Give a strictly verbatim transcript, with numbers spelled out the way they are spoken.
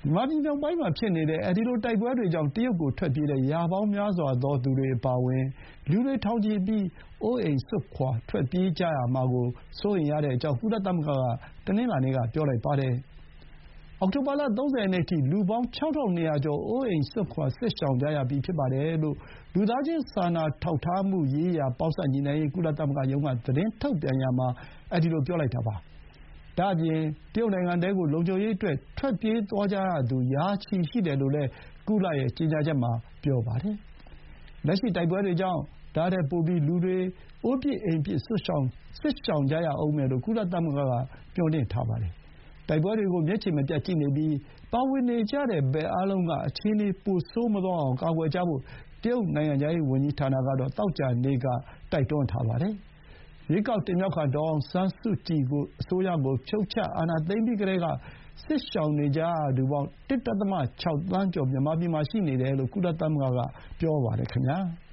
မြန်မာပြည်မြောက်ပိုင်းမှာဖြစ်နေတဲ့အဲဒီလိုတိုက်ပွဲတွေကြောင့်တရုတ်ကိုထွက်ပြေးတဲ့ရာပေါင်းများစွာသောသူတွေအပါအဝင် လူတွေထောင်ချီပြီး အိုးအိမ်စွန့်ခွါထွက်ပြေးကြရမှာကိုစိုးရိမ်ရကြောင်း ကုလသမဂ္ဂကတနင်္လာနေ့က ပြောလိုက်ပါတယ်။ အောက်တိုဘာလ ၃၀ ရက်နေ့အထိ လူပေါင်း ခြောက်ထောင်နှစ်ရာကျော် အိုးအိမ်စွန့်ခွါစစ်ရှောင်ကြရပြီးဖြစ်တယ်လို့ လူသားချင်းစာနာထောက်ထားမှုရေးရာပေါင်းစပ်ညှိနှိုင်းရေး ကုလသမဂ္ဂရုံးကသတင်းထုတ်ပြန်ရာမှာ ပြောလိုက်တာပါ။ ဒါ့အပြင် တရုတ်နိုင်ငံထဲကို လုံခြုံရေးအတွက်ထွက်ပြေးသွားကြရသူ ရာချီရှိတယ်လို့လည်း ကုလရဲ့ကြေညာချက်မှာပြောပါတယ်။ လက်ရှိတိုက်ပွဲတွေကြောင့် ဒါ့ထက်ပိုပြီး လူတွေ အိုးပစ်အိမ်ပစ်စစ်ရှောင်ကြရဦးမယ်လို့ ကုလသမဂ္ဂက မျှော်လင့်ထားပါတယ်။ တိုက်ပွဲတွေကို မျက်ခြေမပြတ်ကြည့်နေပြီး ပါဝင်နေကြတဲ့ဘက်အားလုံးက အခြေအနေပိုဆိုးမသွားအောင်ကာကွယ်ကြဖို့ တရုတ်နိုင်ငံခြားရေးဝန်ကြီးဌာနကတော့ သောကြာနေ့က တိုက်တွန်းထားပါတယ်။ ရွေးကောက်တင်မြှောက်ခံ ဒေါ်အောင်ဆန်းစုကြည်အစိုးရကိုဖြုတ်ချအာဏာသိမ်းပြီးကတည်းက စစ်ရှောင်နေကြရသူပေါင်း တစ် ဒသမ ခြောက် သန်းကျော် မြန်မာပြည်မှာရှိနေတယ်လို့ ကုလသမဂ္ဂက ပြောပါတယ်ခင်ဗျာ။